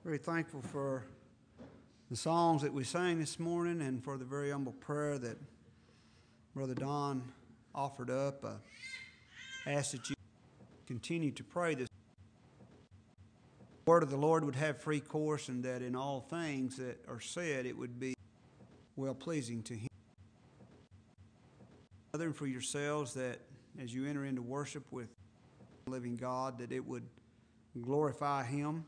Very thankful for the songs that we sang this morning and for the very humble prayer that Brother Don offered up. I ask that you continue to pray this the word of the Lord would have free course, and that in all things that are said it would be well-pleasing to Him. Other than for yourselves, that as you enter into worship with the living God, that it would glorify Him.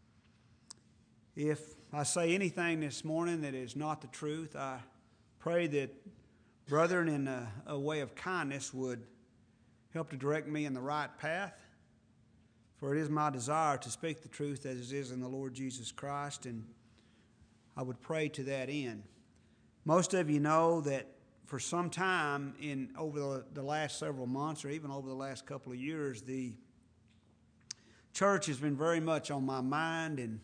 If I say anything this morning that is not the truth, I pray that brethren in a way of kindness would help to direct me in the right path. For it is my desire to speak the truth as it is in the Lord Jesus Christ, and I would pray to that end. Most of you know that for some time over the last several months, or even over the last couple of years, the church has been very much on my mind, and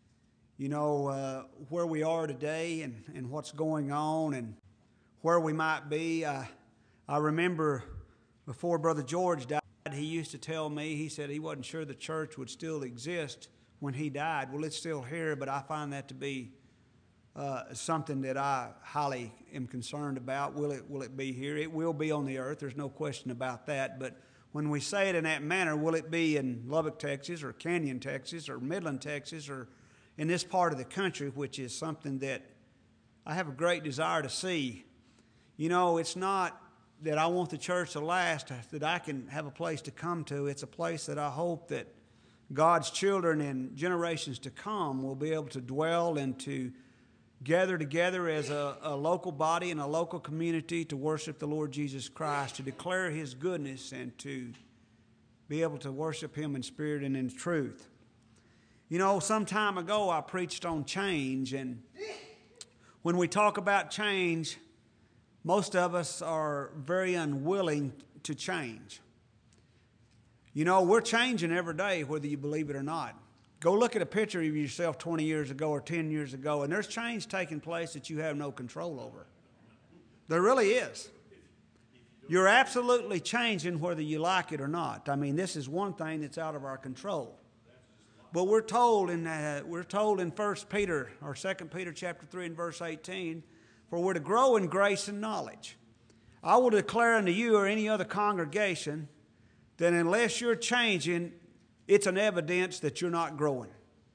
where we are today and what's going on and where we might be. I remember before Brother George died, he used to tell me, he said he wasn't sure the church would still exist when he died. Well, it's still here, but I find that to be something that I highly am concerned about. Will it be here? It will be on the earth. There's no question about that. But when we say it in that manner, will it be in Lubbock, Texas, or Canyon, Texas, or Midland, Texas, or in this part of the country, which is something that I have a great desire to see. It's not that I want the church to last, that I can have a place to come to. It's a place that I hope that God's children and generations to come will be able to dwell and to gather together as a local body and a local community to worship the Lord Jesus Christ, to declare His goodness, and to be able to worship Him in spirit and in truth. Some time ago I preached on change, and when we talk about change, most of us are very unwilling to change. We're changing every day, whether you believe it or not. Go look at a picture of yourself 20 years ago or 10 years ago, and there's change taking place that you have no control over. There really is. You're absolutely changing whether you like it or not. This is one thing that's out of our control. But we're told in 1 Peter or 2 Peter chapter 3 and verse 18, for we're to grow in grace and knowledge. I will declare unto you or any other congregation that unless you're changing, it's an evidence that you're not growing.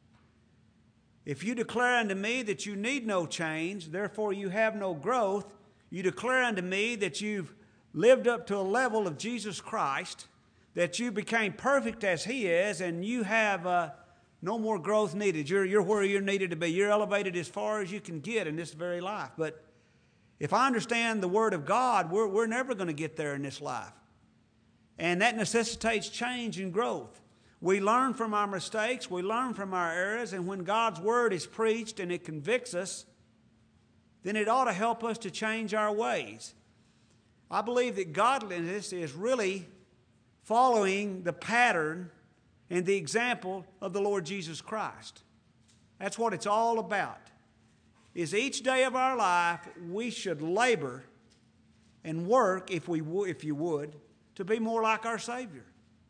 If you declare unto me that you need no change, therefore you have no growth, you declare unto me that you've lived up to a level of Jesus Christ, that you became perfect as He is, and you have no more growth needed. You're where you're needed to be. You're elevated as far as you can get in this very life. But if I understand the Word of God, we're never going to get there in this life. And that necessitates change and growth. We learn from our mistakes. We learn from our errors. And when God's Word is preached and it convicts us, then it ought to help us to change our ways. I believe that godliness is really following the pattern and the example of the Lord Jesus Christ. That's what it's all about. Is each day of our life we should labor and work, if you would, to be more like our Savior.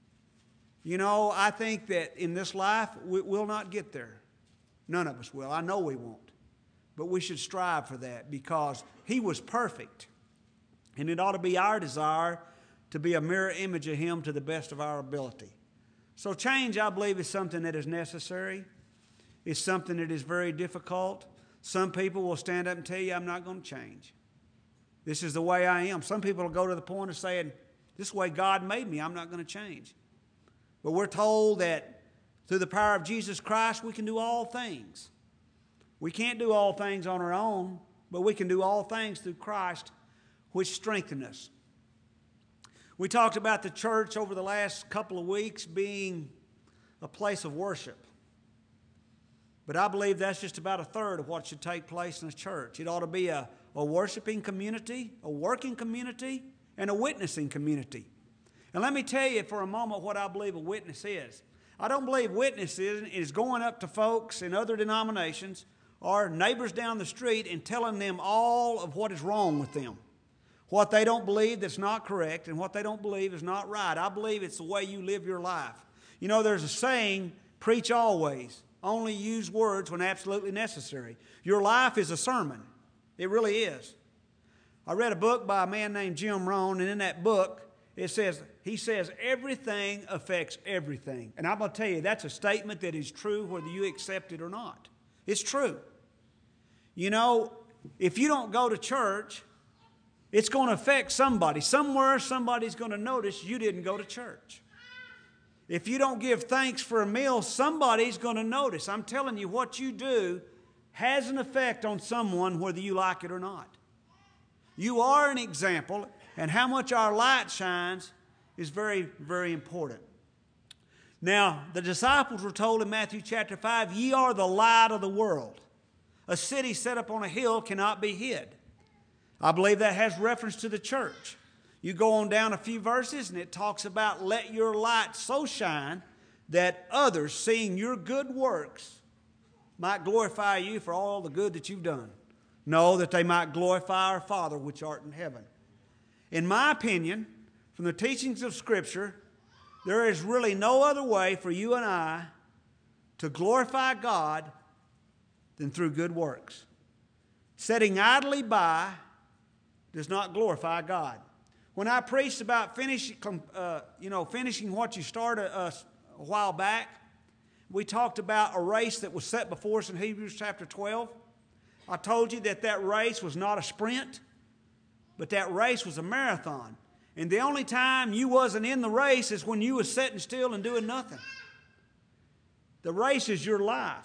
I think that in this life we'll not get there. None of us will. I know we won't. But we should strive for that, because He was perfect. And it ought to be our desire to be a mirror image of Him to the best of our ability. So change, I believe, is something that is necessary. It's something that is very difficult. Some people will stand up and tell you, I'm not going to change. This is the way I am. Some people will go to the point of saying, this is the way God made me, I'm not going to change. But we're told that through the power of Jesus Christ, we can do all things. We can't do all things on our own, but we can do all things through Christ, which strengthen us. We talked about the church over the last couple of weeks being a place of worship. But I believe that's just about a third of what should take place in a church. It ought to be a worshiping community, a working community, and a witnessing community. And let me tell you for a moment what I believe a witness is. I don't believe witness is going up to folks in other denominations or neighbors down the street and telling them all of what is wrong with them. What they don't believe that's not correct, and what they don't believe is not right. I believe it's the way you live your life. There's a saying, preach always, Only use words when absolutely necessary. Your life is a sermon. It really is. I read a book by a man named Jim Rohn, and in that book, he says, everything affects everything. And I'm going to tell you, that's a statement that is true whether you accept it or not. It's true. You know, if you don't go to church, it's going to affect somebody. Somewhere, somebody's going to notice you didn't go to church. If you don't give thanks for a meal, somebody's going to notice. I'm telling you, what you do has an effect on someone whether you like it or not. You are an example, and how much our light shines is very, very important. Now, the disciples were told in Matthew chapter 5, ye are the light of the world. A city set up on a hill cannot be hid. I believe that has reference to the church. You go on down a few verses and it talks about let your light so shine that others, seeing your good works, might glorify you for all the good that you've done. No, that they might glorify our Father which art in heaven. In my opinion, from the teachings of Scripture, there is really no other way for you and I to glorify God than through good works. Sitting idly by does not glorify God. When I preached about finishing what you started a while back, we talked about a race that was set before us in Hebrews chapter 12. I told you that race was not a sprint, but that race was a marathon. And the only time you wasn't in the race is when you was sitting still and doing nothing. The race is your life.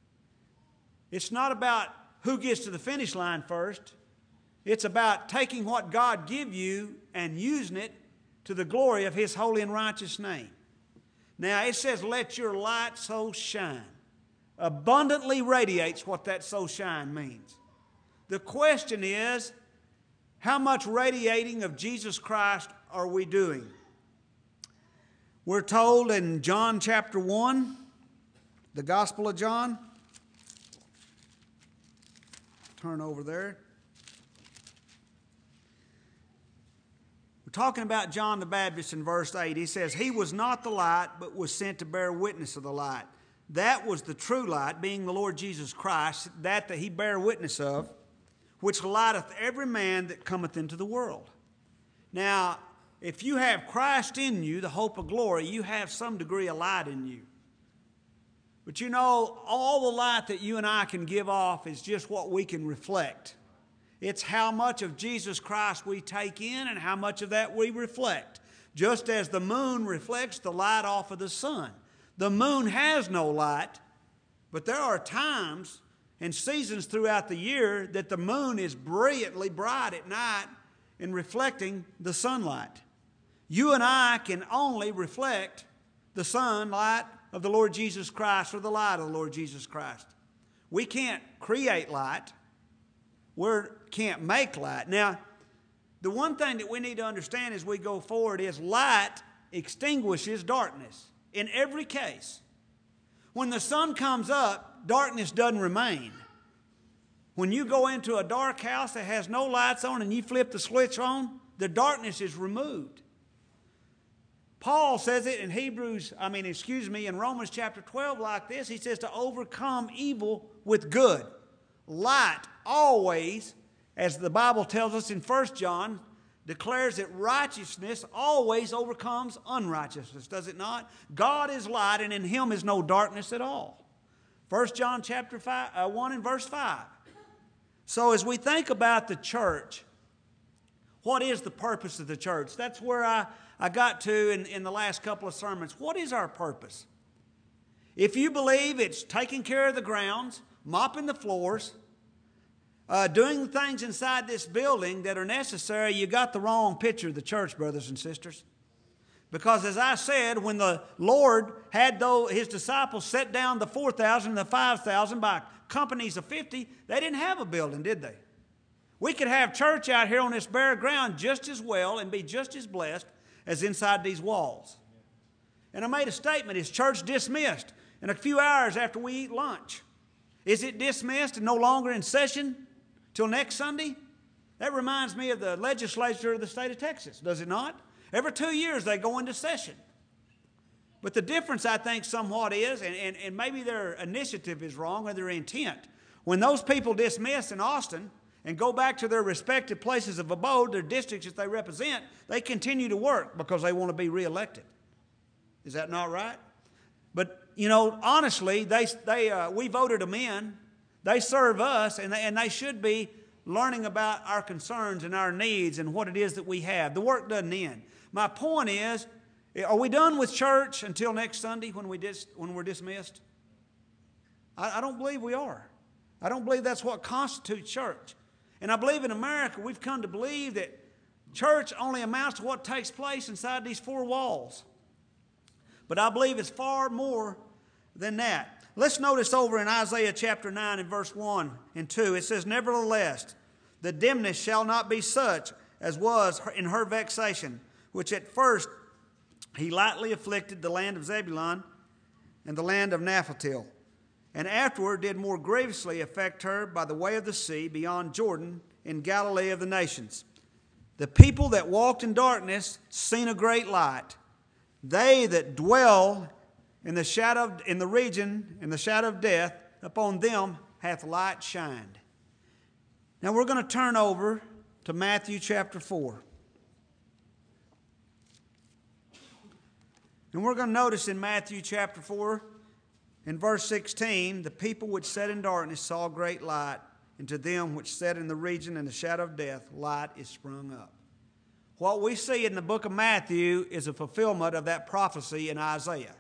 It's not about who gets to the finish line first. It's about taking what God give you and using it to the glory of His holy and righteous name. Now, it says, let your light so shine. Abundantly radiates what that so shine means. The question is, how much radiating of Jesus Christ are we doing? We're told in John chapter 1, the Gospel of John. Turn over there. We're talking about John the Baptist in verse 8. He says, he was not the light, but was sent to bear witness of the light. That was the true light, being the Lord Jesus Christ, that he bare witness of, which lighteth every man that cometh into the world. Now, if you have Christ in you, the hope of glory, you have some degree of light in you. But you know, all the light that you and I can give off is just what we can reflect. It's how much of Jesus Christ we take in and how much of that we reflect. Just as the moon reflects the light off of the sun. The moon has no light, but there are times and seasons throughout the year that the moon is brilliantly bright at night in reflecting the sunlight. You and I can only reflect the sunlight of the Lord Jesus Christ or the light of the Lord Jesus Christ. We can't create light. We can't make light. Now, the one thing that we need to understand as we go forward is light extinguishes darkness in every case. When the sun comes up, darkness doesn't remain. When you go into a dark house that has no lights on and you flip the switch on, the darkness is removed. Paul says it in Romans chapter 12 like this. He says to overcome evil with good. Light always, as the Bible tells us in 1 John, declares that righteousness always overcomes unrighteousness, does it not? God is light, and in Him is no darkness at all. 1 John chapter 1 and verse 5. So as we think about the church, what is the purpose of the church? That's where I got to in the last couple of sermons. What is our purpose? If you believe it's taking care of the grounds, mopping the floors, doing the things inside this building that are necessary, you got the wrong picture of the church, brothers and sisters. Because as I said, when the Lord had His disciples set down the 4,000 and the 5,000 by companies of 50, they didn't have a building, did they? We could have church out here on this bare ground just as well and be just as blessed as inside these walls. And I made a statement, is church dismissed in a few hours after we eat lunch? Is it dismissed and no longer in session till next Sunday? That reminds me of the legislature of the state of Texas, does it not? Every 2 years they go into session. But the difference, I think, somewhat is, and maybe their initiative is wrong or their intent. When those people dismiss in Austin and go back to their respective places of abode, their districts that they represent, they continue to work because they want to be reelected. Is that not right? But, honestly, we voted them in. They serve us, and they should be learning about our concerns and our needs and what it is that we have. The work doesn't end. My point is, are we done with church until next Sunday when we're dismissed? I don't believe we are. I don't believe that's what constitutes church. And I believe in America we've come to believe that church only amounts to what takes place inside these four walls. But I believe it's far more than that. Let's notice over in Isaiah chapter 9 and verse 1 and 2. It says, "Nevertheless, the dimness shall not be such as was in her vexation, which at first he lightly afflicted the land of Zebulun and the land of Naphtali, and afterward did more grievously affect her by the way of the sea beyond Jordan in Galilee of the nations. The people that walked in darkness seen a great light. They that dwell in the shadow of death, upon them hath light shined." Now we're going to turn over to Matthew chapter 4. And we're going to notice in Matthew chapter 4, in verse 16, "The people which sat in darkness saw a great light, and to them which sat in the region and the shadow of death, light is sprung up." What we see in the book of Matthew is a fulfillment of that prophecy in Isaiah.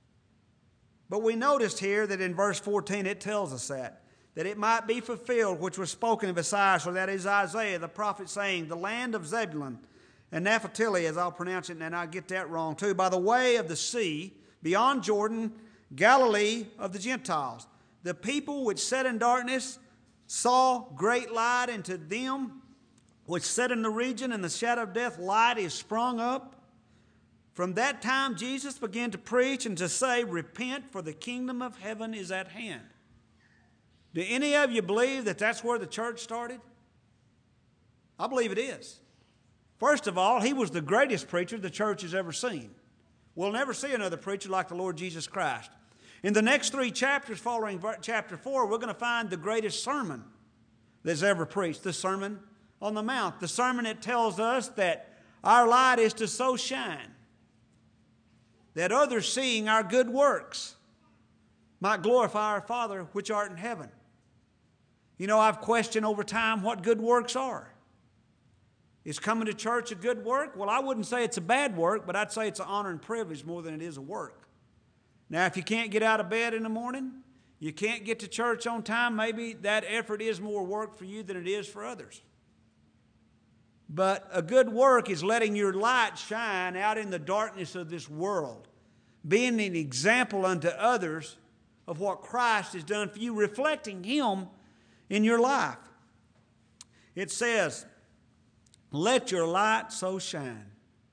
But we noticed here that in verse 14 it tells us that it might be fulfilled which was spoken of Isaiah, so that is Isaiah the prophet saying, "The land of Zebulun and Naphtali," as I'll pronounce it, and I get that wrong too, "by the way of the sea, beyond Jordan, Galilee of the Gentiles. The people which sat in darkness saw great light, and to them which sat in the region and the shadow of death, light is sprung up." From that time Jesus began to preach and to say, "Repent, for the kingdom of heaven is at hand." Do any of you believe that that's where the church started? I believe it is. First of all, he was the greatest preacher the church has ever seen. We'll never see another preacher like the Lord Jesus Christ. In the next 3 chapters following chapter 4, we're going to find the greatest sermon that's ever preached, the Sermon on the Mount. The sermon that tells us that our light is to so shine that others seeing our good works might glorify our Father which art in heaven. I've questioned over time what good works are. Is coming to church a good work? Well, I wouldn't say it's a bad work, but I'd say it's an honor and privilege more than it is a work. Now, if you can't get out of bed in the morning, you can't get to church on time, maybe that effort is more work for you than it is for others. But a good work is letting your light shine out in the darkness of this world, being an example unto others of what Christ has done for you, reflecting Him in your life. It says, "Let your light so shine."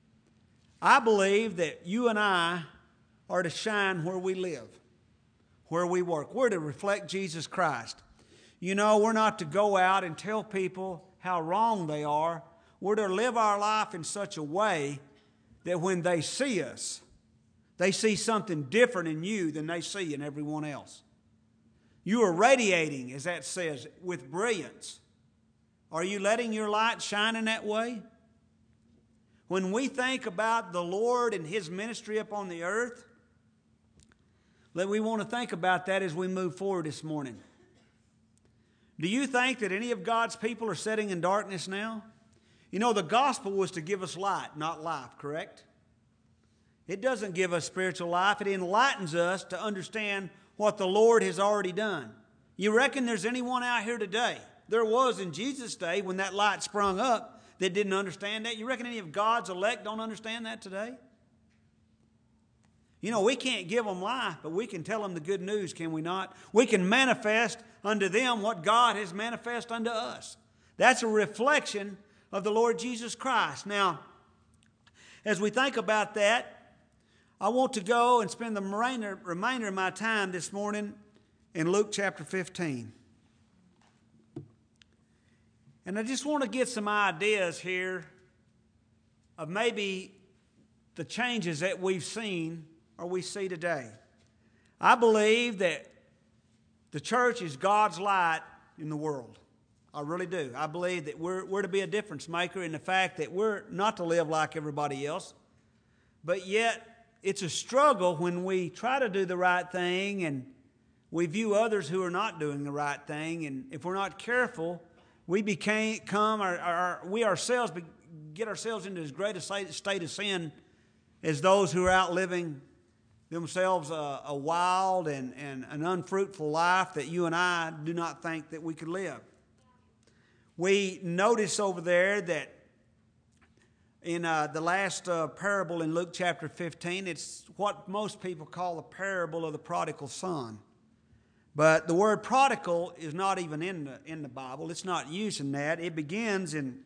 I believe that you and I are to shine where we live, where we work. We're to reflect Jesus Christ. We're not to go out and tell people how wrong they are. We're to live our life in such a way that when they see us, they see something different in you than they see in everyone else. You are radiating, as that says, with brilliance. Are you letting your light shine in that way? When we think about the Lord and His ministry upon the earth, we want to think about that as we move forward this morning. Do you think that any of God's people are sitting in darkness now? The gospel was to give us light, not life, correct? It doesn't give us spiritual life. It enlightens us to understand what the Lord has already done. You reckon there's anyone out here today? There was in Jesus' day when that light sprung up that didn't understand that. You reckon any of God's elect don't understand that today? We can't give them life, but we can tell them the good news, can we not? We can manifest unto them what God has manifested unto us. That's a reflection of the Lord Jesus Christ. Now, as we think about that, I want to go and spend the remainder of my time this morning in Luke chapter 15. And I just want to get some ideas here of maybe the changes that we've seen or we see today. I believe that the church is God's light in the world. I really do. I believe that we're to be a difference maker in the fact that we're not to live like everybody else. But yet, it's a struggle when we try to do the right thing and we view others who are not doing the right thing. And if we're not careful, we get ourselves into as great a state of sin as those who are out living themselves a wild and an unfruitful life that you and I do not think that we could live. We notice over there that in the last parable in Luke chapter 15, it's what most people call the parable of the prodigal son. But the word prodigal is not even in the Bible. It's not used in that. It begins in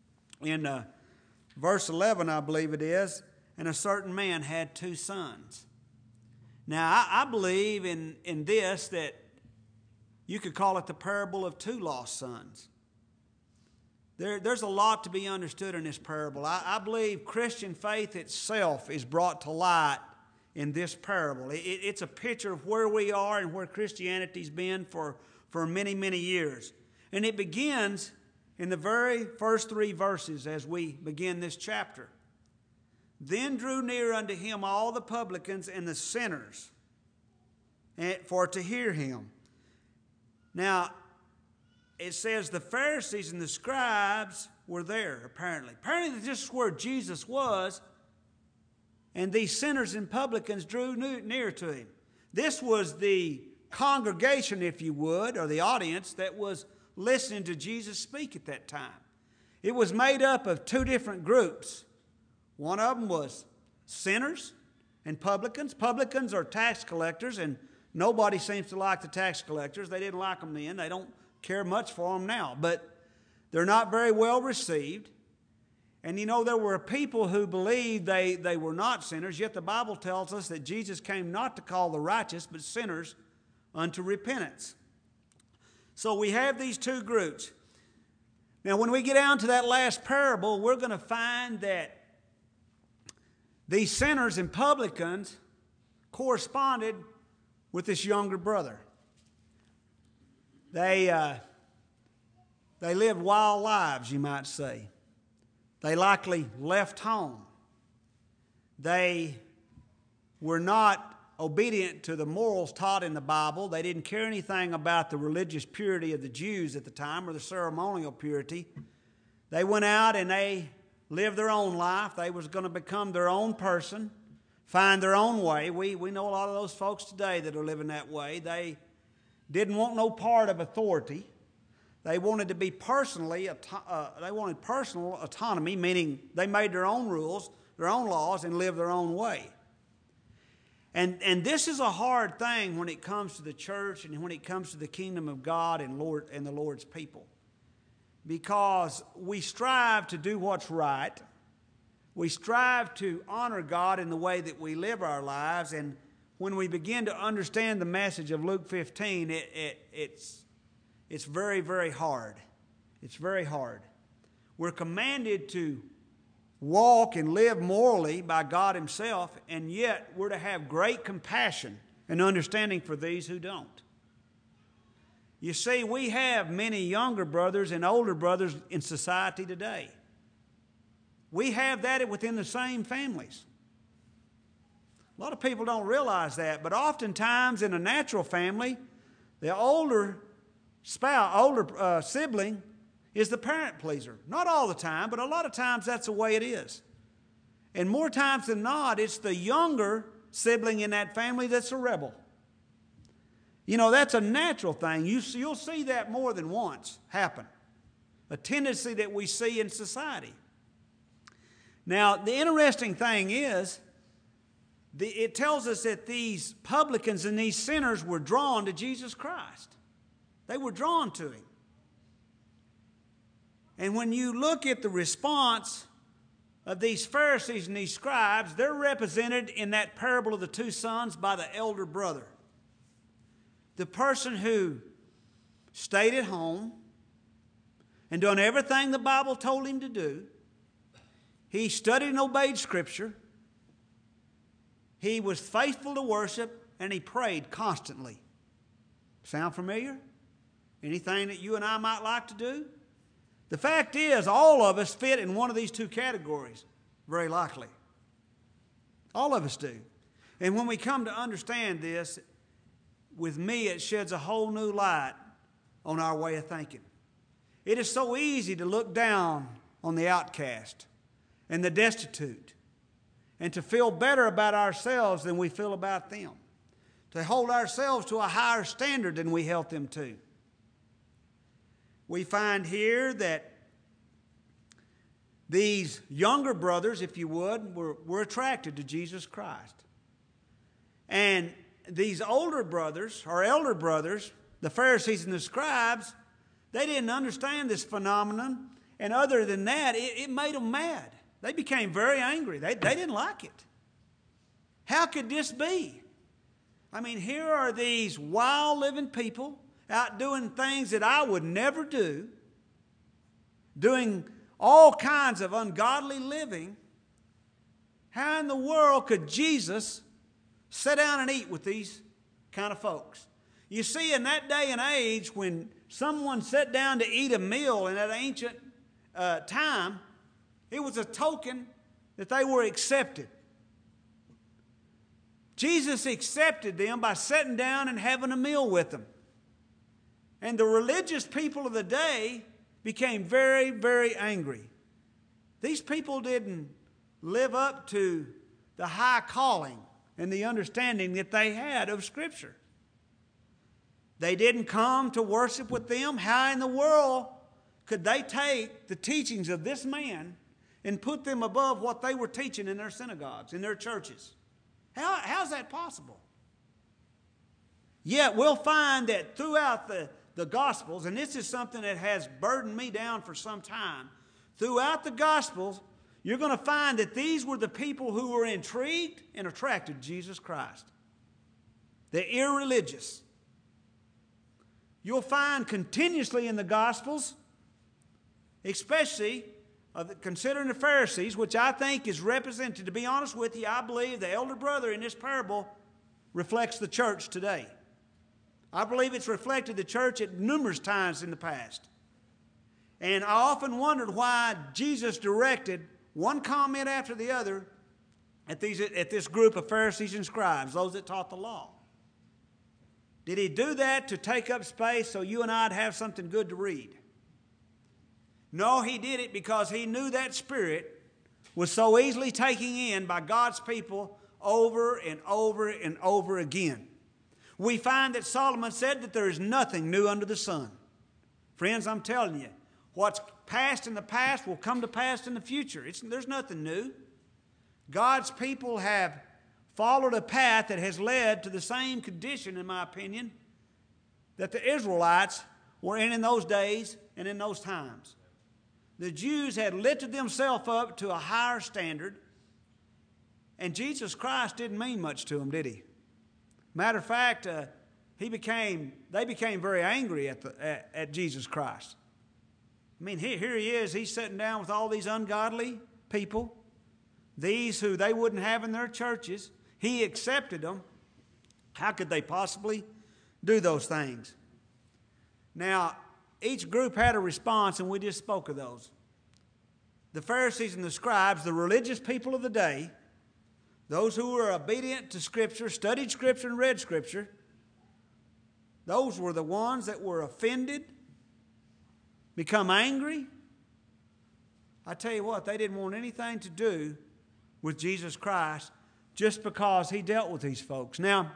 verse 11, I believe it is, and a certain man had 2 sons. Now, I believe in this that you could call it the parable of 2 lost sons. There's a lot to be understood in this parable. I believe Christian faith itself is brought to light in this parable. It's a picture of where we are and where Christianity's been for many, many years. And it begins in the very first 3 verses as we begin this chapter. Then drew near unto him all the publicans and the sinners for to hear him. Now, it says the Pharisees and the scribes were there, apparently. Apparently, this is where Jesus was, and these sinners and publicans drew near to him. This was the congregation, if you would, or the audience that was listening to Jesus speak at that time. It was made up of 2 different groups. One of them was sinners and publicans. Publicans are tax collectors, and nobody seems to like the tax collectors. They didn't like them then. They don't care much for them now, but they're not very well received. And you know, there were people who believed they were not sinners, yet the Bible tells us that Jesus came not to call the righteous, but sinners unto repentance. So we have these 2 groups. Now, when we get down to that last parable, we're going to find that these sinners and publicans corresponded with this younger brother. They lived wild lives, you might say. They likely left home. They were not obedient to the morals taught in the Bible. They didn't care anything about the religious purity of the Jews at the time or the ceremonial purity. They went out and they lived their own life. They was going to become their own person, find their own way. We know a lot of those folks today that are living that way. They didn't want no part of authority. They wanted to be they wanted personal autonomy, meaning they made their own rules, their own laws, and lived their own way. And this is a hard thing when it comes to the church and when it comes to the kingdom of God and the Lord's people. Because we strive to do what's right. We strive to honor God in the way that we live our lives. And when we begin to understand the message of Luke 15, it's very, very hard. It's very hard. We're commanded to walk and live morally by God Himself, and yet we're to have great compassion and understanding for these who don't. You see, we have many younger brothers and older brothers in society today. We have that within the same families. A lot of people don't realize that, but oftentimes in a natural family, the older sibling is the parent pleaser. Not all the time, but a lot of times that's the way it is. And more times than not, it's the younger sibling in that family that's a rebel. You know, that's a natural thing. You'll see that more than once happen. A tendency that we see in society. Now, the interesting thing is, it tells us that these publicans and these sinners were drawn to Jesus Christ. They were drawn to Him. And when you look at the response of these Pharisees and these scribes, they're represented in that parable of the 2 sons by the elder brother. The person who stayed at home and done everything the Bible told him to do. He studied and obeyed Scripture. He was faithful to worship, and he prayed constantly. Sound familiar? Anything that you and I might like to do? The fact is, all of us fit in one of these two categories, very likely. All of us do. And when we come to understand this, with me, it sheds a whole new light on our way of thinking. It is so easy to look down on the outcast and the destitute and to feel better about ourselves than we feel about them, to hold ourselves to a higher standard than we held them to. We find here that these younger brothers, if you would, were attracted to Jesus Christ. And these older brothers, or elder brothers, the Pharisees and the scribes, they didn't understand this phenomenon. And other than that, it made them mad. They became very angry. They didn't like it. How could this be? I mean, here are these wild living people out doing things that I would never do, doing all kinds of ungodly living. How in the world could Jesus sit down and eat with these kind of folks? You see, in that day and age, when someone sat down to eat a meal in that ancient time, it was a token that they were accepted. Jesus accepted them by sitting down and having a meal with them. And the religious people of the day became very, very angry. These people didn't live up to the high calling and the understanding that they had of Scripture. They didn't come to worship with them. How in the world could they take the teachings of this man and put them above what they were teaching in their synagogues, in their churches? How's that possible? Yet we'll find that throughout the Gospels, and this is something that has burdened me down for some time, throughout the Gospels, you're going to find that these were the people who were intrigued and attracted to Jesus Christ. The irreligious. You'll find continuously in the Gospels, especially considering the Pharisees, which I think is represented, to be honest with you, I believe the elder brother in this parable reflects the church today. I believe it's reflected the church at numerous times in the past. And I often wondered why Jesus directed one comment after the other at this group of Pharisees and scribes, those that taught the law. Did he do that to take up space so you and I'd have something good to read? No, he did it because he knew that spirit was so easily taken in by God's people over and over and over again. We find that Solomon said that there is nothing new under the sun. Friends, I'm telling you, what's passed in the past will come to pass in the future. There's nothing new. God's people have followed a path that has led to the same condition, in my opinion, that the Israelites were in those days and in those times. The Jews had lifted themselves up to a higher standard, and Jesus Christ didn't mean much to them, did he? Matter of fact, they became very angry at Jesus Christ. I mean, here he is. He's sitting down with all these ungodly people, these who they wouldn't have in their churches. He accepted them. How could they possibly do those things? Now, each group had a response, and we just spoke of those. The Pharisees and the scribes, the religious people of the day, those who were obedient to Scripture, studied Scripture and read Scripture, those were the ones that were offended, become angry. I tell you what, they didn't want anything to do with Jesus Christ just because he dealt with these folks. Now,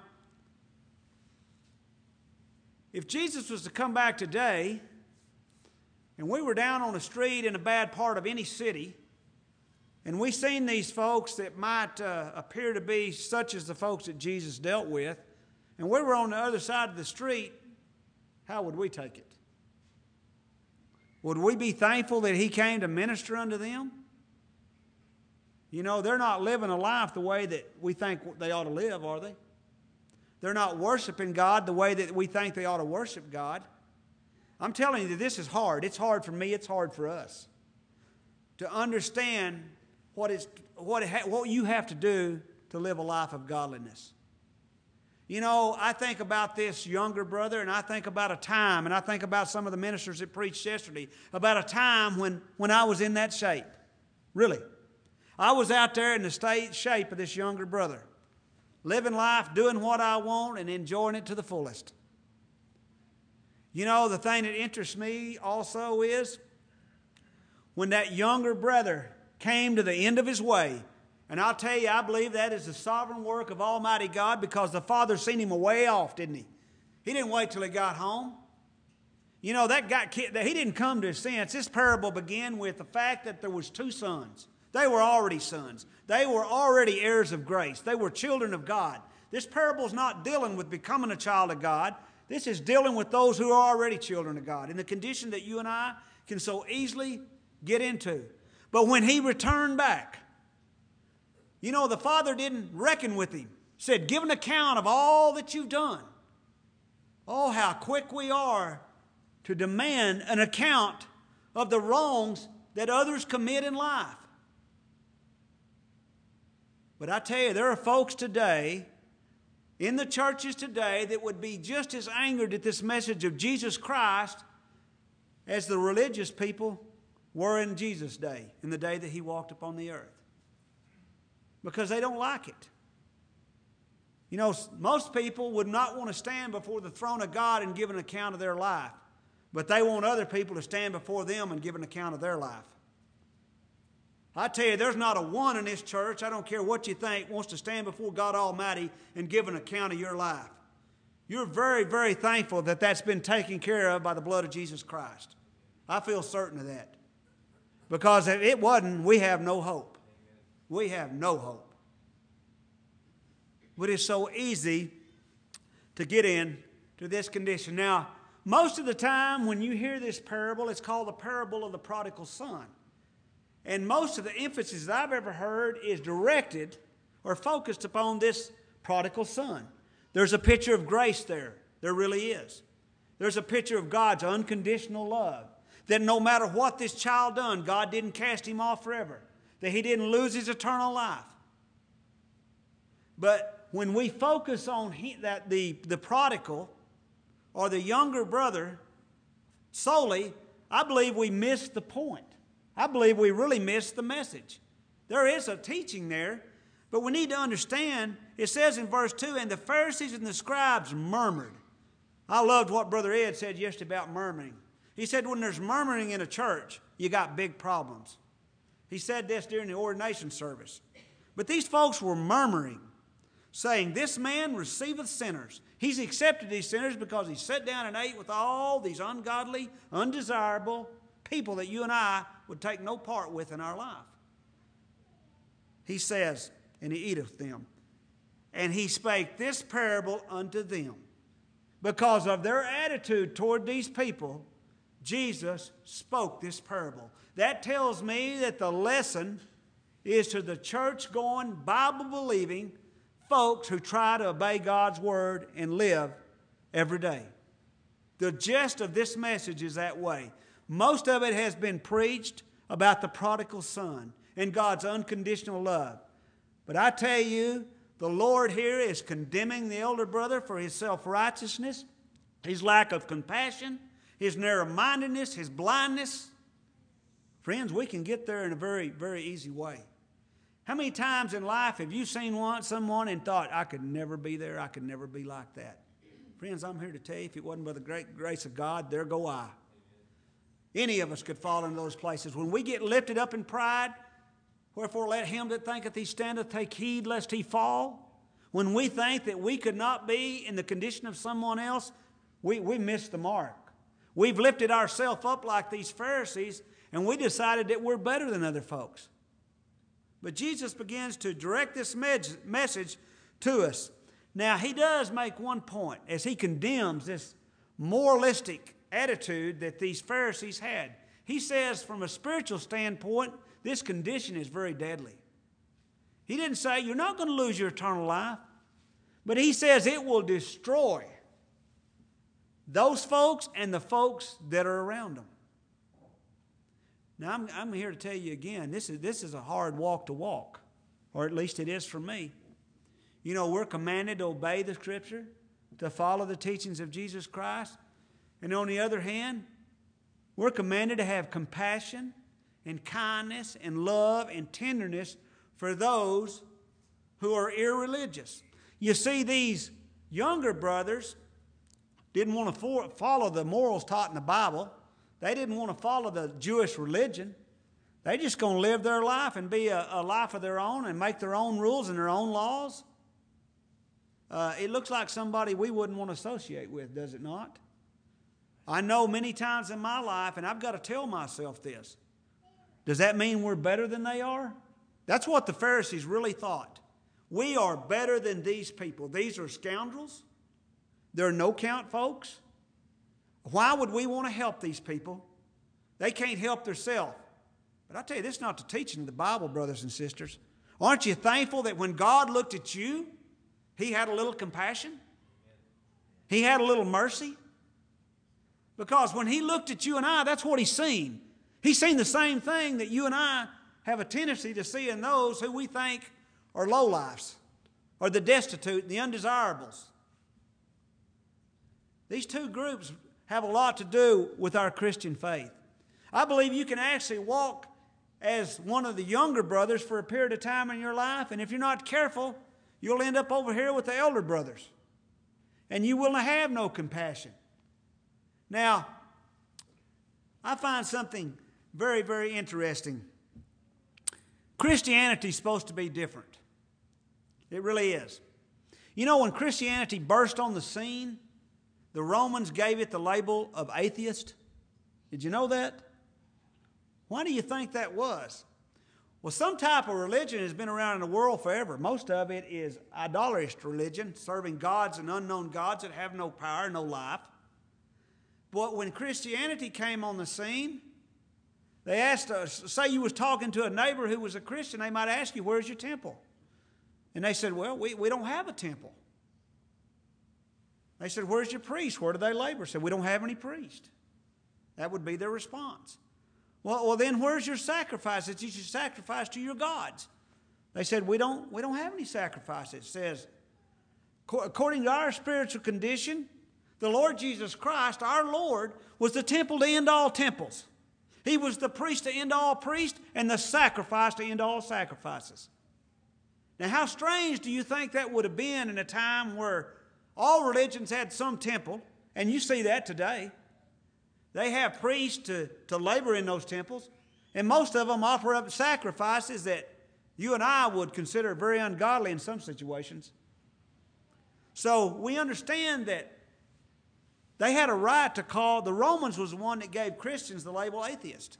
if Jesus was to come back today and we were down on a street in a bad part of any city and we seen these folks that might appear to be such as the folks that Jesus dealt with, and we were on the other side of the street, how would we take it? Would we be thankful that he came to minister unto them? You know, they're not living a life the way that we think they ought to live, are they? They're not worshiping God the way that we think they ought to worship God. I'm telling you that this is hard. It's hard for me. It's hard for us to understand what you have to do to live a life of godliness. You know, I think about this younger brother, and I think about a time, and I think about some of the ministers that preached yesterday, about a time when I was in that shape. Really. I was out there in the shape of this younger brother, living life, doing what I want, and enjoying it to the fullest. You know, the thing that interests me also is when that younger brother came to the end of his way. And I'll tell you, I believe that is the sovereign work of Almighty God, because the Father seen him way off, didn't he? He didn't wait till he got home. You know, he didn't come to his sense. This parable began with the fact that there was two sons. They were already sons. They were already heirs of grace. They were children of God. This parable is not dealing with becoming a child of God. This is dealing with those who are already children of God in the condition that you and I can so easily get into. But when he returned back, you know, the Father didn't reckon with him. He said, give an account of all that you've done. Oh, how quick we are to demand an account of the wrongs that others commit in life. But I tell you, there are folks today, in the churches today, that would be just as angered at this message of Jesus Christ as the religious people were in Jesus' day, in the day that he walked upon the earth. Because they don't like it. You know, most people would not want to stand before the throne of God and give an account of their life. But they want other people to stand before them and give an account of their life. I tell you, there's not a one in this church, I don't care what you think, wants to stand before God Almighty and give an account of your life. You're very, very thankful that that's been taken care of by the blood of Jesus Christ. I feel certain of that. Because if it wasn't, we have no hope. We have no hope. But it's so easy to get into this condition. Now, most of the time when you hear this parable, it's called the parable of the prodigal son. And most of the emphasis that I've ever heard is directed or focused upon this prodigal son. There's a picture of grace there. There really is. There's a picture of God's unconditional love. That no matter what this child done, God didn't cast him off forever. That he didn't lose his eternal life. But when we focus on the prodigal or the younger brother solely, I believe we miss the point. I believe we really miss the message. There is a teaching there, but we need to understand, it says in verse 2, and the Pharisees and the scribes murmured. I loved what Brother Ed said yesterday about murmuring. He said when there's murmuring in a church, you got big problems. He said this during the ordination service. But these folks were murmuring, saying, this man receiveth sinners. He's accepted these sinners because he sat down and ate with all these ungodly, undesirable people that you and I would take no part with in our life. He says, and he eateth them. And he spake this parable unto them. Because of their attitude toward these people, Jesus spoke this parable. That tells me that the lesson is to the church-going, Bible-believing folks who try to obey God's word and live every day. The gist of this message is that way. Most of it has been preached about the prodigal son and God's unconditional love. But I tell you, the Lord here is condemning the elder brother for his self-righteousness, his lack of compassion, his narrow-mindedness, his blindness. Friends, we can get there in a very, very easy way. How many times in life have you seen someone and thought, I could never be there, I could never be like that? Friends, I'm here to tell you, if it wasn't by the great grace of God, there go I. Any of us could fall into those places. When we get lifted up in pride, wherefore let him that thinketh he standeth take heed lest he fall. When we think that we could not be in the condition of someone else, we miss the mark. We've lifted ourselves up like these Pharisees, and we decided that we're better than other folks. But Jesus begins to direct this message to us. Now, he does make one point as he condemns this moralistic attitude that these Pharisees had. He says from a spiritual standpoint, this condition is very deadly. He didn't say you're not going to lose your eternal life, but he says it will destroy those folks and the folks that are around them. Now, I'm here to tell you again, this is a hard walk to walk, or at least it is for me. You know, we're commanded to obey the Scripture, to follow the teachings of Jesus Christ. And on the other hand, we're commanded to have compassion and kindness and love and tenderness for those who are irreligious. You see, these younger brothers didn't want to follow the morals taught in the Bible. They didn't want to follow the Jewish religion. They're just going to live their life and be a life of their own and make their own rules and their own laws. It looks like somebody we wouldn't want to associate with, does it not? I know many times in my life, and I've got to tell myself this. Does that mean we're better than they are? That's what the Pharisees really thought. We are better than these people. These are scoundrels. They're no-count folks. Why would we want to help these people? They can't help themselves. But I tell you, this is not the teaching of the Bible, brothers and sisters. Aren't you thankful that when God looked at you, He had a little compassion? He had a little mercy? Because when He looked at you and I, that's what He's seen. He's seen the same thing that you and I have a tendency to see in those who we think are lowlifes, or the destitute, the undesirables. These two groups have a lot to do with our Christian faith. I believe you can actually walk as one of the younger brothers for a period of time in your life, and if you're not careful, you'll end up over here with the elder brothers, and you will have no compassion. Now, I find something very, very interesting. Christianity is supposed to be different. It really is. You know, when Christianity burst on the scene, the Romans gave it the label of atheist. Did you know that? Why do you think that was? Well, some type of religion has been around in the world forever. Most of it is idolatrous religion, serving gods and unknown gods that have no power, no life. But when Christianity came on the scene, they asked us, say you was talking to a neighbor who was a Christian, they might ask you, where's your temple? And they said, well, we don't have a temple. They said, where's your priest? Where do they labor? Said, we don't have any priest. That would be their response. Well, then where's your sacrifice that you should sacrifice to your gods? They said, we don't have any sacrifice. It says, according to our spiritual condition, the Lord Jesus Christ, our Lord, was the temple to end all temples. He was the priest to end all priests and the sacrifice to end all sacrifices. Now, how strange do you think that would have been in a time where all religions had some temple, and you see that today. They have priests to labor in those temples, and most of them offer up sacrifices that you and I would consider very ungodly in some situations. So we understand that they had a right to call, the Romans was the one that gave Christians the label atheist.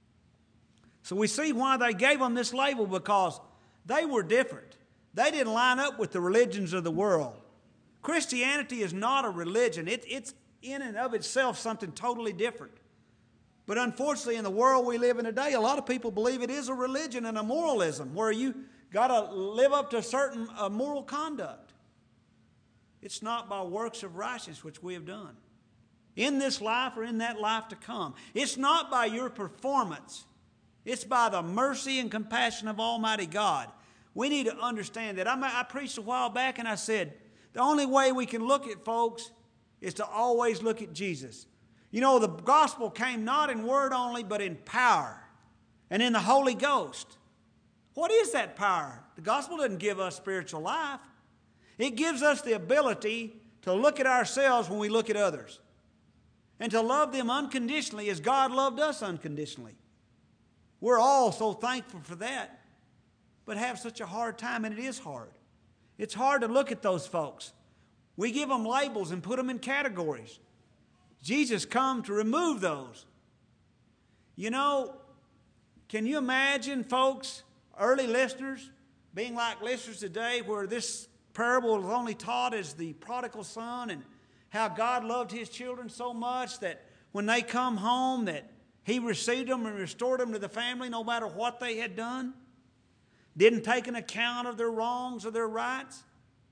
So we see why they gave them this label, because they were different. They didn't line up with the religions of the world. Christianity is not a religion. It's in and of itself something totally different. But unfortunately, in the world we live in today, a lot of people believe it is a religion and a moralism where you got to live up to a certain moral conduct. It's not by works of righteousness which we have done in this life or in that life to come. It's not by your performance. It's by the mercy and compassion of Almighty God. We need to understand that. I preached a while back and I said, the only way we can look at folks is to always look at Jesus. You know, the gospel came not in word only, but in power and in the Holy Ghost. What is that power? The gospel doesn't give us spiritual life. It gives us the ability to look at ourselves when we look at others and to love them unconditionally as God loved us unconditionally. We're all so thankful for that, but have such a hard time, and it is hard. It's hard to look at those folks. We give them labels and put them in categories. Jesus come to remove those. You know, can you imagine, folks, early listeners, being like listeners today, where this parable was only taught as the prodigal son and how God loved His children so much that when they come home that He received them and restored them to the family no matter what they had done? Didn't take an account of their wrongs or their rights?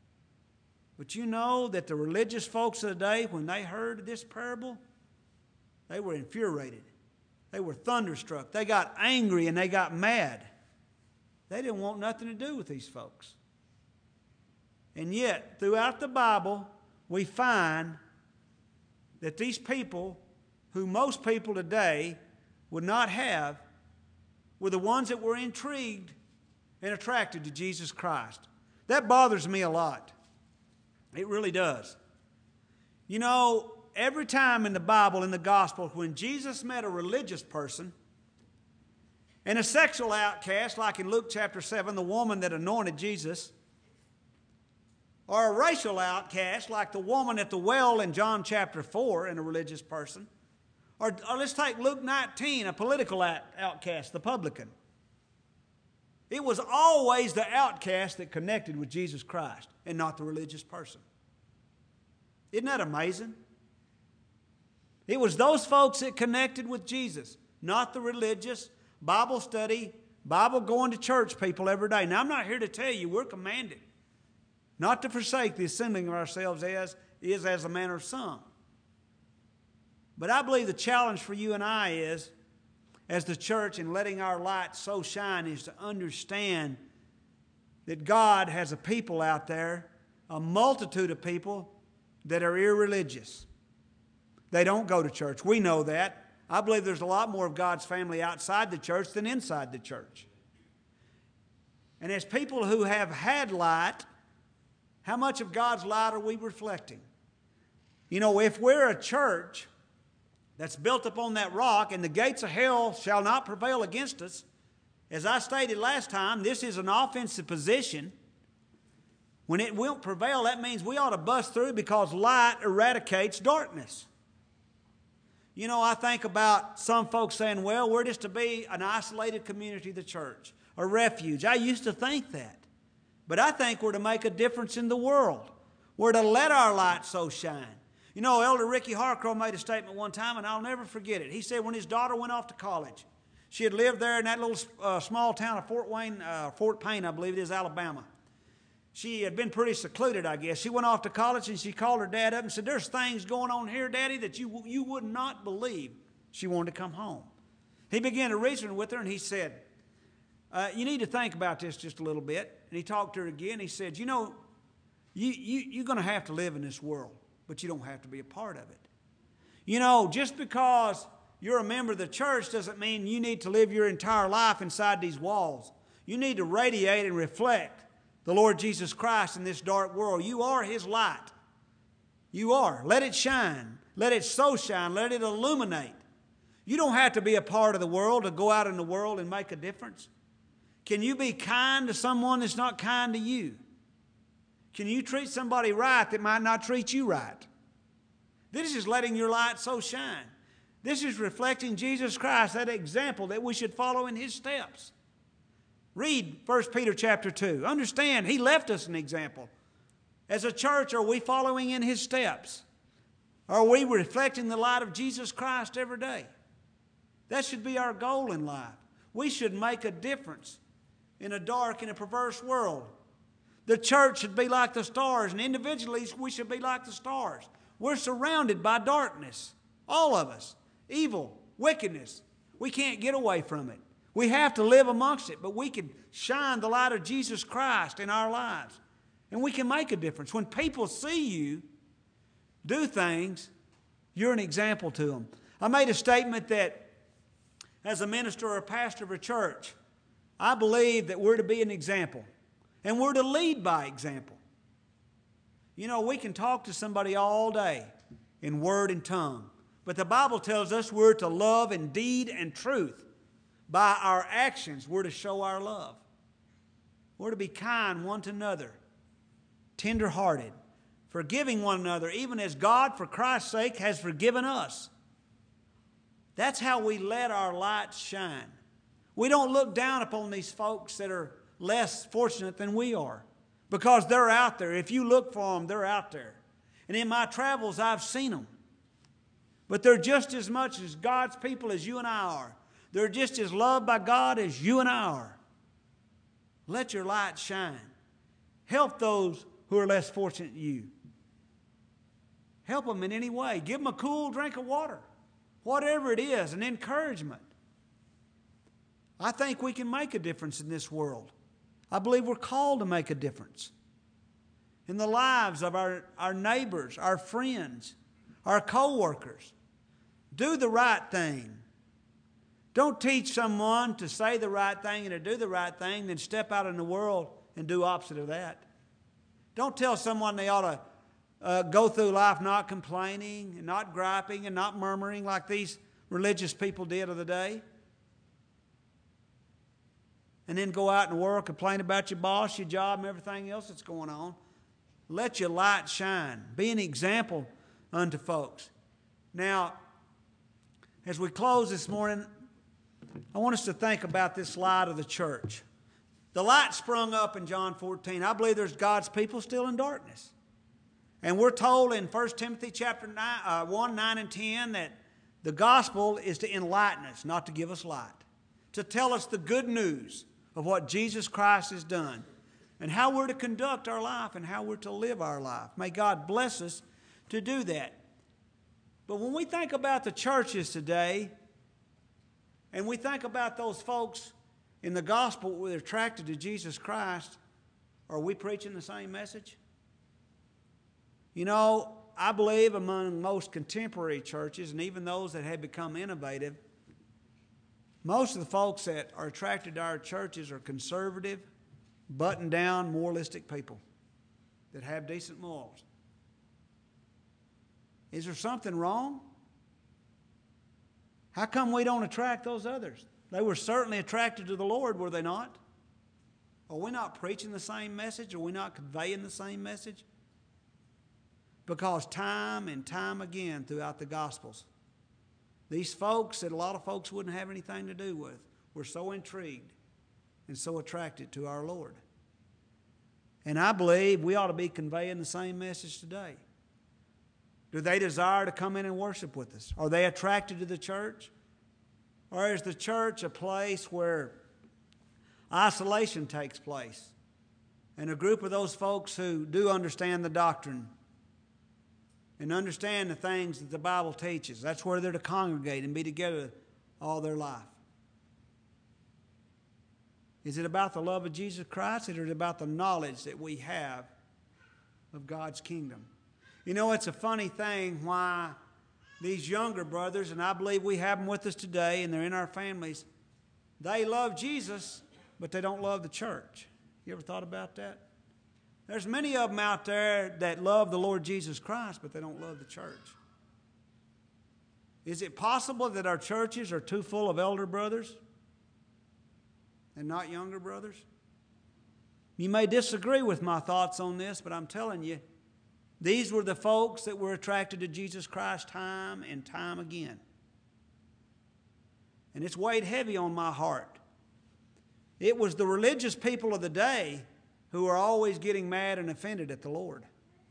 But you know that the religious folks of the day, when they heard this parable, they were infuriated. They were thunderstruck. They got angry and they got mad. They didn't want nothing to do with these folks. And yet, throughout the Bible, we find that these people, who most people today would not have, were the ones that were intrigued and attracted to Jesus Christ. That bothers me a lot. It really does. You know, every time in the Bible, in the Gospel, when Jesus met a religious person and a sexual outcast, like in Luke chapter 7, the woman that anointed Jesus, or a racial outcast, like the woman at the well in John chapter 4, and a religious person, or let's take Luke 19, a political outcast, the publican. It was always the outcast that connected with Jesus Christ and not the religious person. Isn't that amazing? It was those folks that connected with Jesus, not the religious, Bible study, Bible going to church people every day. Now, I'm not here to tell you we're commanded not to forsake the assembling of ourselves as the manner of some. But I believe the challenge for you and I is, as the church, in letting our light so shine, is to understand that God has a people out there, a multitude of people that are irreligious. They don't go to church. We know that. I believe there's a lot more of God's family outside the church than inside the church. And as people who have had light, how much of God's light are we reflecting? You know, if we're a church that's built upon that rock, and the gates of hell shall not prevail against us, as I stated last time, this is an offensive position. When it won't prevail, that means we ought to bust through, because light eradicates darkness. You know, I think about some folks saying, well, we're just to be an isolated community, the church, a refuge. I used to think that. But I think we're to make a difference in the world. We're to let our light so shine. You know, Elder Ricky Harcrow made a statement one time, and I'll never forget it. He said when his daughter went off to college, she had lived there in that little small town of Fort Payne, I believe it is, Alabama. She had been pretty secluded, I guess. She went off to college, and she called her dad up and said, there's things going on here, Daddy, that you would not believe. She wanted to come home. He began to reason with her, and he said, you need to think about this just a little bit. And he talked to her again. He said, you know, you're going to have to live in this world, but you don't have to be a part of it. You know, just because you're a member of the church doesn't mean you need to live your entire life inside these walls. You need to radiate and reflect the Lord Jesus Christ in this dark world. You are His light. You are. Let it shine. Let it so shine. Let it illuminate. You don't have to be a part of the world to go out in the world and make a difference. Can you be kind to someone that's not kind to you? Can you treat somebody right that might not treat you right? This is letting your light so shine. This is reflecting Jesus Christ, that example that we should follow in His steps. Read 1 Peter chapter 2. Understand, He left us an example. As a church, are we following in His steps? Are we reflecting the light of Jesus Christ every day? That should be our goal in life. We should make a difference in a dark and a perverse world. The church should be like the stars, and individually we should be like the stars. We're surrounded by darkness, all of us, evil, wickedness. We can't get away from it. We have to live amongst it, but we can shine the light of Jesus Christ in our lives, and we can make a difference. When people see you do things, you're an example to them. I made a statement that as a minister or a pastor of a church, I believe that we're to be an example. And we're to lead by example. You know, we can talk to somebody all day in word and tongue. But the Bible tells us we're to love in deed and truth. By our actions, we're to show our love. We're to be kind one to another, tender-hearted, forgiving one another, even as God, for Christ's sake, has forgiven us. That's how we let our light shine. We don't look down upon these folks that are less fortunate than we are, because they're out there. If you look for them, they're out there. And in my travels, I've seen them. But they're just as much as God's people as you and I are. They're just as loved by God as you and I are. Let your light shine. Help those who are less fortunate than you. Help them in any way. Give them a cool drink of water. Whatever it is, an encouragement. I think we can make a difference in this world. I believe we're called to make a difference. in the lives of our neighbors, our friends, our co-workers. Do the right thing. Don't teach someone to say the right thing and to do the right thing, then step out in the world and do opposite of that. Don't tell someone they ought to go through life not complaining and not griping and not murmuring like these religious people did of the day. And then go out and work, complain about your boss, your job, and everything else that's going on. Let your light shine. Be an example unto folks. Now, as we close this morning, I want us to think about this light of the church. The light sprung up in John 14. I believe there's God's people still in darkness. And we're told in 1 Timothy chapter 1, 9 and 10 that the gospel is to enlighten us, not to give us light. To tell us the good news of what Jesus Christ has done and how we're to conduct our life and how we're to live our life. May God bless us to do that. But when we think about the churches today, and we think about those folks in the gospel who are attracted to Jesus Christ, are we preaching the same message? You know, I believe among most contemporary churches, and even those that have become innovative, most of the folks that are attracted to our churches are conservative, buttoned-down, moralistic people that have decent morals. Is there something wrong? How come we don't attract those others? They were certainly attracted to the Lord, were they not? Are we not preaching the same message? Are we not conveying the same message? Because time and time again throughout the Gospels, these folks that a lot of folks wouldn't have anything to do with were so intrigued and so attracted to our Lord. And I believe we ought to be conveying the same message today. Do they desire to come in and worship with us? Are they attracted to the church? Or is the church a place where isolation takes place and a group of those folks who do understand the doctrine and understand the things that the Bible teaches, that's where they're to congregate and be together all their life? Is it about the love of Jesus Christ, or is it about the knowledge that we have of God's kingdom? You know, it's a funny thing why these younger brothers, and I believe we have them with us today, and they're in our families, they love Jesus, but they don't love the church. You ever thought about that? There's many of them out there that love the Lord Jesus Christ, but they don't love the church. Is it possible that our churches are too full of elder brothers and not younger brothers? You may disagree with my thoughts on this, but I'm telling you, these were the folks that were attracted to Jesus Christ time and time again. And it's weighed heavy on my heart. It was the religious people of the day who are always getting mad and offended at the Lord,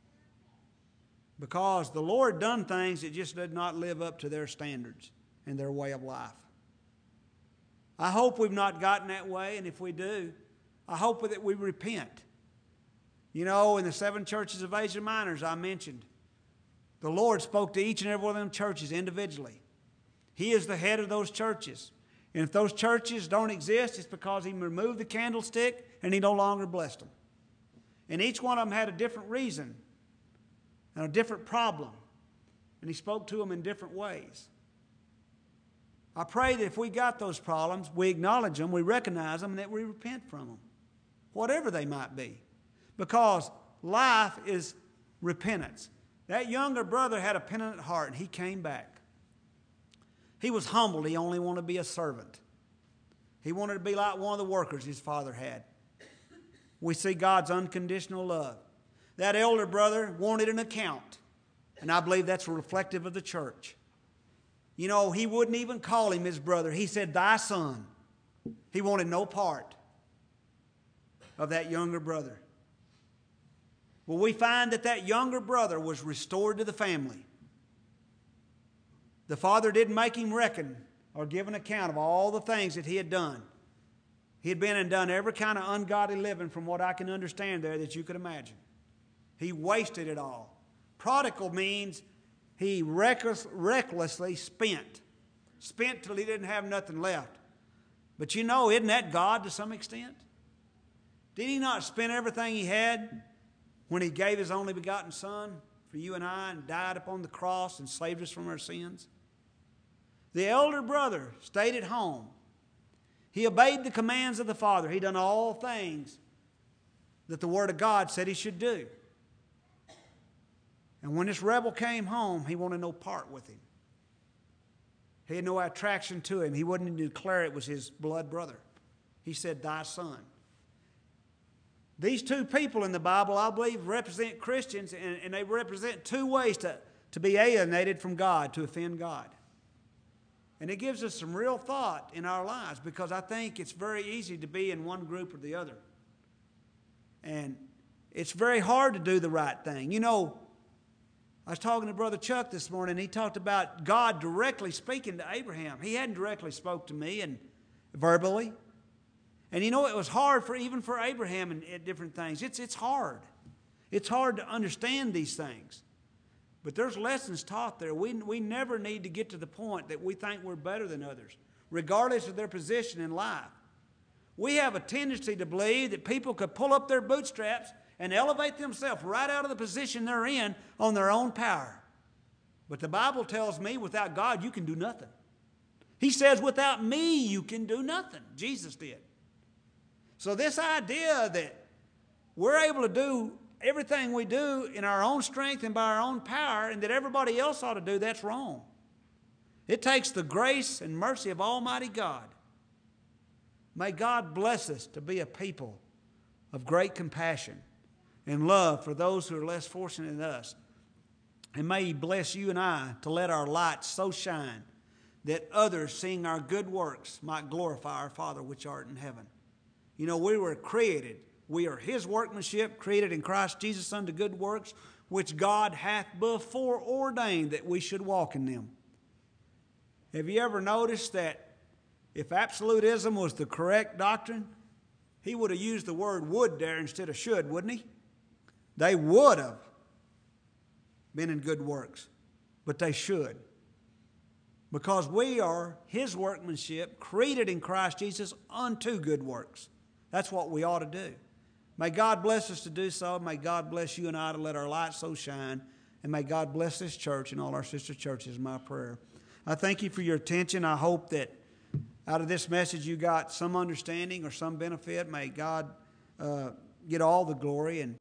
because the Lord done things that just did not live up to their standards and their way of life. I hope we've not gotten that way, and if we do, I hope that we repent. You know, in the 7 churches of Asia Minor, I mentioned, the Lord spoke to each and every one of them churches individually. He is the head of those churches. And if those churches don't exist, it's because He removed the candlestick and He no longer blessed them. And each one of them had a different reason and a different problem. And He spoke to them in different ways. I pray that if we got those problems, we acknowledge them, we recognize them, and that we repent from them, whatever they might be. Because life is repentance. That younger brother had a penitent heart, and he came back. He was humbled. He only wanted to be a servant. He wanted to be like one of the workers his father had. We see God's unconditional love. That elder brother wanted an account, and I believe that's reflective of the church. You know, he wouldn't even call him his brother. He said, "Thy son." He wanted no part of that younger brother. Well, we find that younger brother was restored to the family. The father didn't make him reckon or give an account of all the things that he had done. He had been and done every kind of ungodly living, from what I can understand there, that you could imagine. He wasted it all. Prodigal means he recklessly spent. Spent till he didn't have nothing left. But you know, isn't that God to some extent? Did He not spend everything He had? when He gave His only begotten Son for you and I and died upon the cross and saved us from our sins. The elder brother stayed at home. He obeyed the commands of the Father. He done all things that the Word of God said he should do. And when this rebel came home, he wanted no part with him. He had no attraction to him. He wouldn't even declare it was his blood brother. He said, thy son. These two people in the Bible, I believe, represent Christians, and they represent two ways to be alienated from God, to offend God. And it gives us some real thought in our lives, because I think it's very easy to be in one group or the other. And it's very hard to do the right thing. You know, I was talking to Brother Chuck this morning. He talked about God directly speaking to Abraham. He hadn't directly spoke to me and verbally. And you know, it was hard even for Abraham and different things. It's hard. It's hard to understand these things. But there's lessons taught there. We never need to get to the point that we think we're better than others, regardless of their position in life. We have a tendency to believe that people could pull up their bootstraps and elevate themselves right out of the position they're in on their own power. But the Bible tells me without God you can do nothing. He says without me you can do nothing. Jesus did. So this idea that we're able to do everything we do in our own strength and by our own power, and that everybody else ought to do, that's wrong. It takes the grace and mercy of Almighty God. May God bless us to be a people of great compassion and love for those who are less fortunate than us. And may He bless you and I to let our light so shine that others, seeing our good works, might glorify our Father which art in heaven. You know, we were created. We are His workmanship, created in Christ Jesus unto good works, which God hath before ordained that we should walk in them. Have you ever noticed that if absolutism was the correct doctrine, He would have used the word would there instead of should, wouldn't He? They would have been in good works, but they should. Because we are His workmanship, created in Christ Jesus unto good works. That's what we ought to do. May God bless us to do so. May God bless you and I to let our light so shine. And may God bless this church and all our sister churches, my prayer. I thank you for your attention. I hope that out of this message you got some understanding or some benefit. May God get all the glory. And